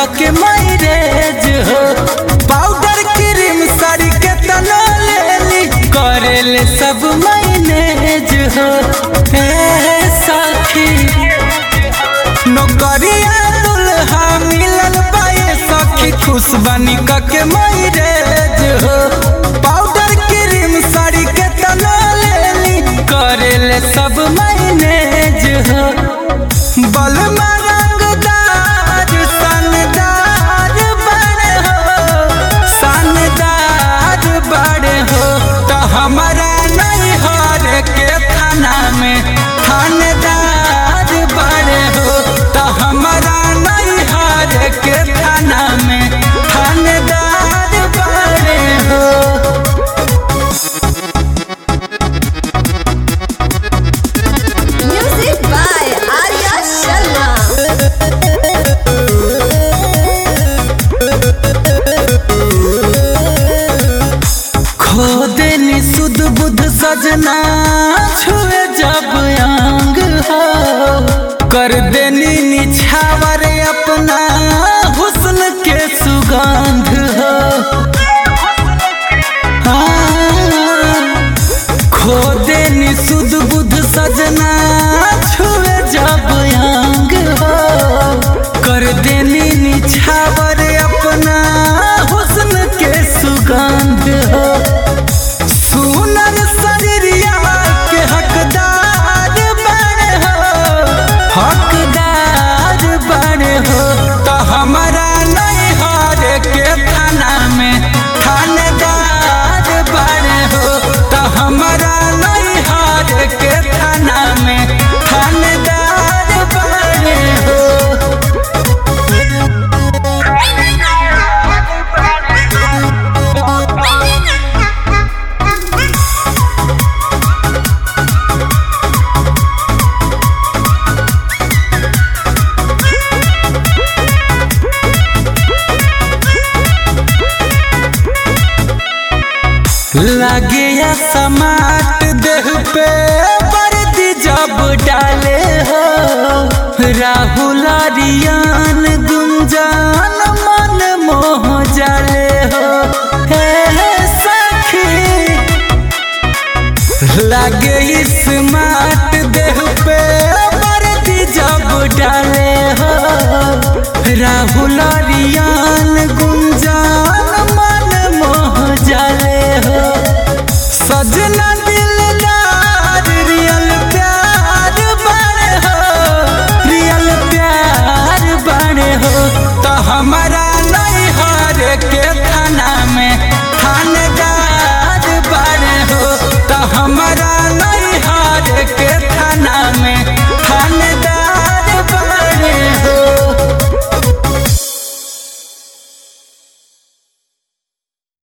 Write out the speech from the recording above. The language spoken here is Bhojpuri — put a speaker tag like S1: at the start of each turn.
S1: के मैरेज हो। पाउडर क्रीम साड़ी के तना लेली करेले सब मैनेज हो। सखी नौकरिया दुल्हा मिलल बाए सखी खुश बनी के मैरेज हो। पाउडर क्रीम साड़ी के तना लेली करेले सब मैनेज हो। बलमा रंगदार शानदार बड़े हो, शानदार बड़े हो। तो हमारा नैहर के थाना में थानेदार बड़े हो। तो हमारा नैहर के थाना में थानेदार बड़े हो।
S2: Music by Arya Sharma.
S1: खो देनी सुध बुध सजना छुए जब अंग हो। कर देनी निछावर अपना हुस्न के सुगंध हो। खो देनी सुध बुध सजना छुए जब अंग हो। कर देनी निछावर अपना हुस्न के सुगंध हो। सुनर शरीरिया के हकदार बने हो, हकदार बने हो। तो हमारा नैहर के थाना में थानेदार बने हो। तो हमारा नैहर के थाना में थानेदार बने हो। लगे या समाट देह पे वर्दी जब डाले हो। राहुल आर्यन गुंजान मन मोह जाले हो। सखी लगे स्मार्ट देह पे वर्दी जब डाले हो। राहुल आर्यन गुंजान